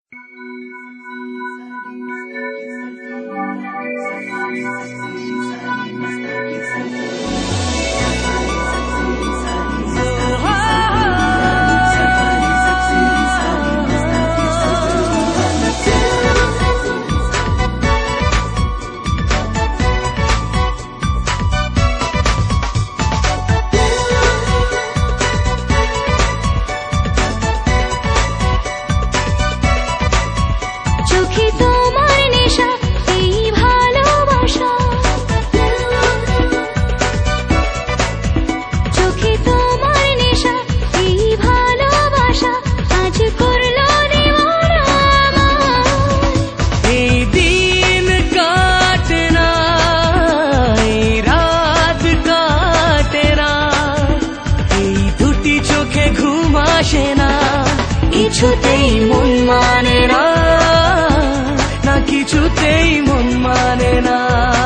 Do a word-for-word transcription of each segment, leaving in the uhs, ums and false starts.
কিছুতেই মন মানে না, না কিছুতেই মন মানে না।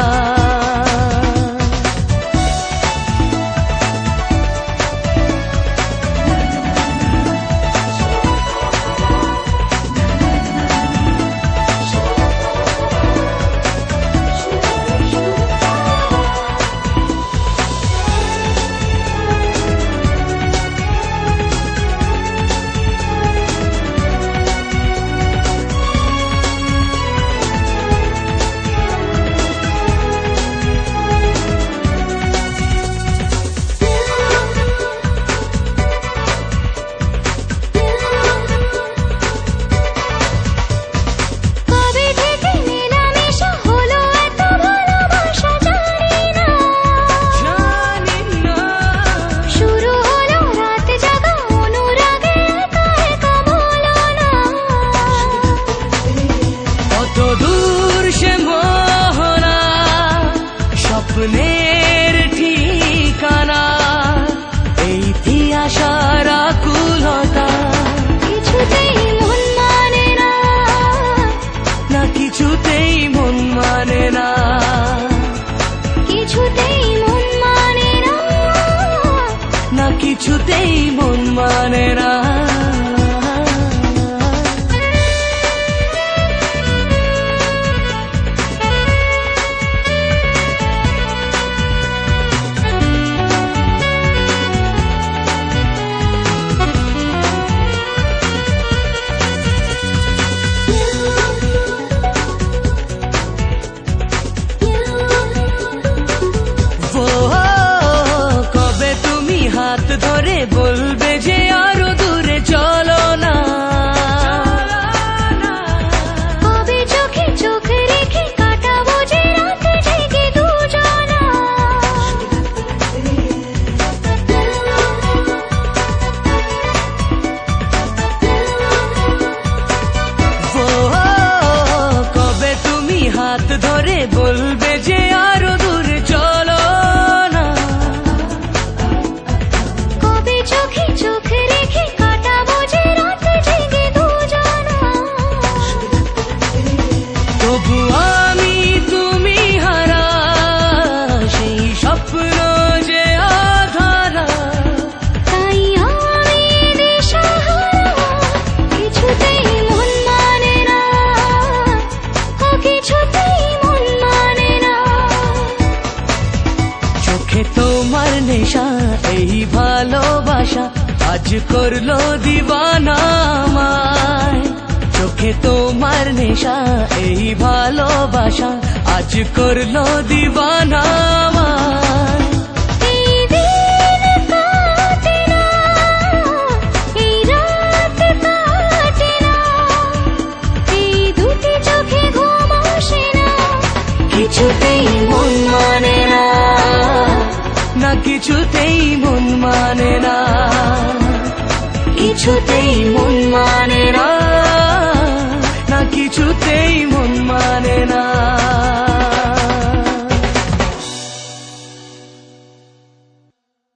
স্বপ্নের ঠিকানা এই আশার আকুলতা, কিছুতেই মন মানে না, না কিছুতেই মন মানে না, কিছুতেই মন মানে না, না কিছুতেই মন মানে না। হাত ধরে বলবে যে আরো দূরে চলো না, কবে চোখে চোখ রেখে কাটাবো যে রাত জেগে দুজনা, কবে তুমি হাত ধরে বলবে যে আরো দূরে চলো না, চোখে চোখ রেখে কাটাবো যে রাত জেগে দুজনা। তবু আমি তুমি হারা সেই স্বপ্ন যে আধারা, তাই আমি দিশাহারা, কিছুতেই মন মানে না, কিছুতেই মন মানে না। চোখে তোমার নেশা এই ভালোবাসা আজ করলো দিওয়ানা আমায়, চোখে তোমার নেশা এই ভালোবাসা আজ করলো দিওয়ানা আমায়। এই দিন কাটে না, এই রাত কাটে না, এই দুটি চোখে ঘুম আসে না, কিছুতেই মন মানে না, না কিছুতেই মন মানে না, কিছুতেই মন মানে